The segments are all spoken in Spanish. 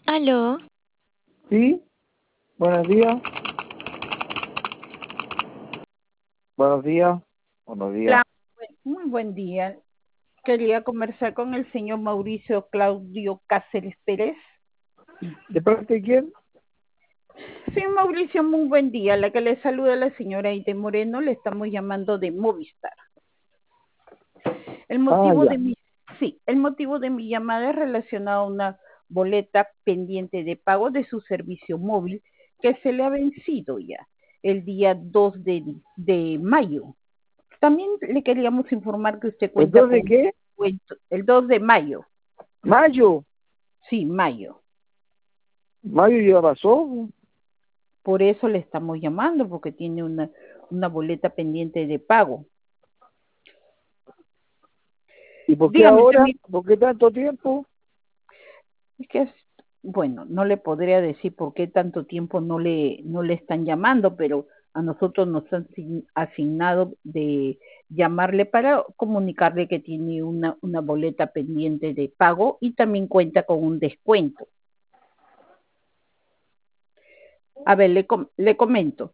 Aló, Sí, buenos días, buenos días, buenos días. Hola, muy buen día. Quería conversar con el señor Mauricio Claudio Cáceres Pérez. ¿De parte de quién? Señor Mauricio, muy buen día. La que le saluda la señora Aide Moreno, le estamos llamando de Movistar. El Ah, motivo ya. de mi, sí, el motivo de mi llamada es relacionado a una boleta pendiente de pago de su servicio móvil que se le ha vencido ya el día 2 de mayo. También le queríamos informar que usted cuenta ¿Entonces con qué? el 2 de mayo. Mayo. Sí, mayo. Mayo ya pasó. Por eso le estamos llamando, porque tiene una boleta pendiente de pago. ¿Y por qué Dígame, ahora? también, ¿Por qué tanto tiempo? es que bueno, no le podría decir por qué tanto tiempo no le están llamando, pero a nosotros nos han asignado de llamarle para comunicarle que tiene una boleta pendiente de pago y también cuenta con un descuento. A ver, le comento.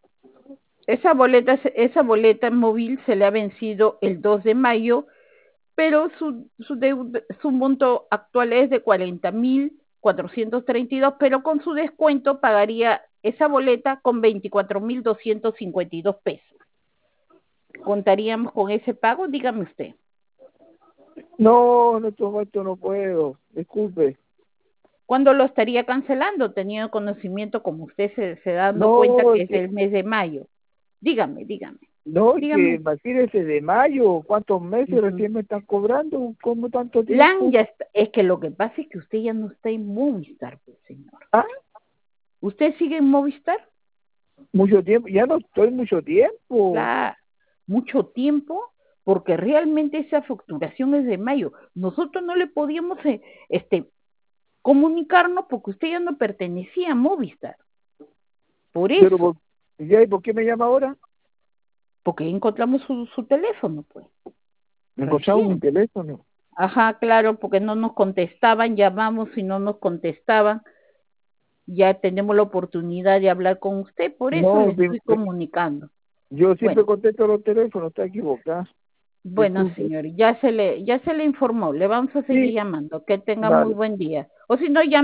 Esa boleta móvil se le ha vencido el 2 de mayo, pero su monto actual es de 40.432, pero con su descuento pagaría esa boleta con 24.252 pesos. ¿Contaríamos con ese pago? Dígame usted. No, en este momento no puedo. Disculpe. ¿Cuándo lo estaría cancelando? Teniendo conocimiento, como usted se dando cuenta, No, que es el mes de mayo. Dígame, dígame, no, es que dígame. imagínese de mayo, ¿cuántos meses Uh-huh. recién me están cobrando? ¿Cómo tanto Lan tiempo? ya está, es que lo que pasa es que usted ya no está en Movistar, pues, señor. Ah, ¿Usted sigue en Movistar? mucho tiempo. Ya no estoy mucho tiempo. Claro, mucho tiempo, porque realmente esa facturación es de mayo. Nosotros no le podíamos comunicarnos porque usted ya no pertenecía a Movistar. Por Pero, eso, ¿ya? ¿Y por qué me llama ahora? porque encontramos su teléfono, pues, Me encontraba mi recién. teléfono. Ajá, claro, porque no nos contestaban, llamamos y no nos contestaban. Ya tenemos la oportunidad de hablar con usted, por eso No, le estoy comunicando. yo siempre Bueno, contesto los teléfonos, está equivocada. bueno, Disculpe. señor, ya se le informó, le vamos a seguir Sí, llamando. Que tenga muy vale. buen día. O si no, ya